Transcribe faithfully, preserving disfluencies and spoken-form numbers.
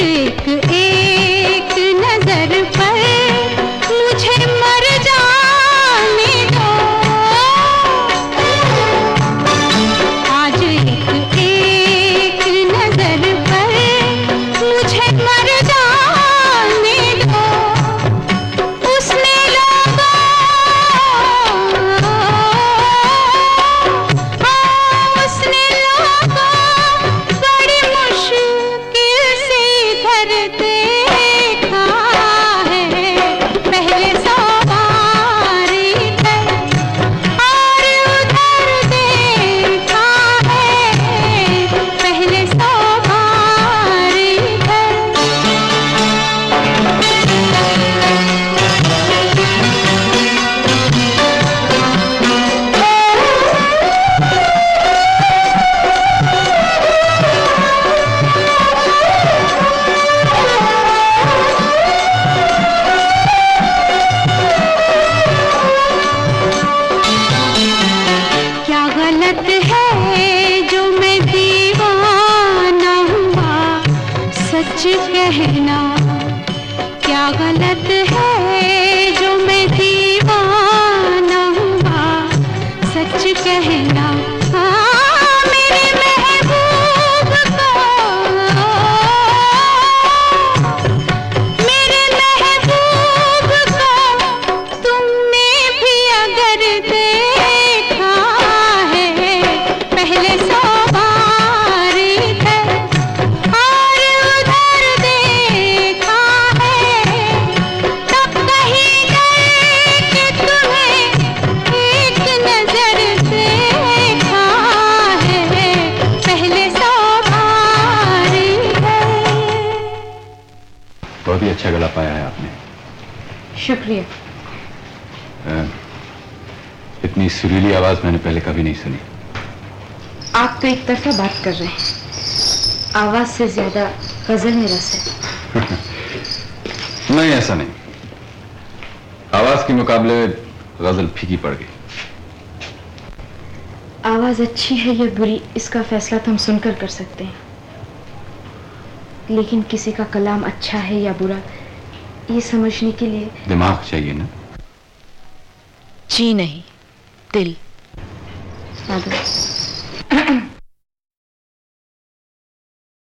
एक एक नजर पर मुझे मर जाने दो। आज एक एक नजर पर मुझे मर जाने दो। उसने लोगों उसने लोगों बड़ी मुश्किल से इधर देखा है। पहले सौ बार इधर और उधर देखा है। पहले सौ बार इधर। क्या गलत है जो मैं दीवाना हुआ सच कहना। क्या गलत है जो मैं दीवाना हुआ सच कहना। हाँ, मेरे महबूब को मेरे महबूब को तुमने भी अगर देखा है। पहले सौ बार इधर और उधर देखा है। तब कहीं गए कि तुम्हें एक नजर देखा है। पहले सौ बार इधर। बहुत ही अच्छा गला पाया है आपने। शुक्रिया। अ, इतनी सुरीली आवाज मैंने पहले कभी नहीं सुनी। आप तो एक तरफा बात कर रहे हैं। आवाज से ज्यादा गजल में रस है। नहीं, ऐसा नहीं। आवाज के मुकाबले गजल फीकी पड़ गई। आवाज अच्छी है या बुरी इसका फैसला तो हम सुनकर कर सकते हैं, लेकिन किसी का कलाम अच्छा है या बुरा ये समझने के लिए दिमाग चाहिए ना। जी नहीं, दिल। साधु।